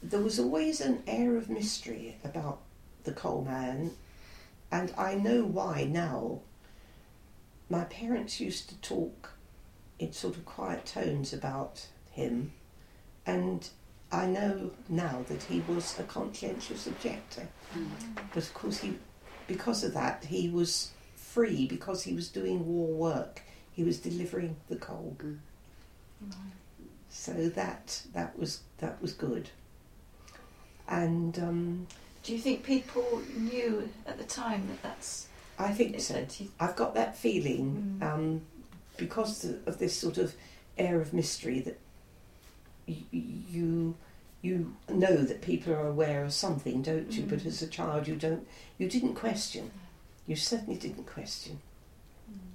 there was always an air of mystery about the coal man, and I know why now. My parents used to talk in sort of quiet tones about him, and I know now that he was a conscientious objector. But of course because of that, he was free because he was doing war work. He was delivering the coal. So that was good. And do you think people knew at the time that that's... I think so. I've got that feeling because of this sort of air of mystery that you know that people are aware of something, don't you? But as a child, you didn't question. You certainly didn't question.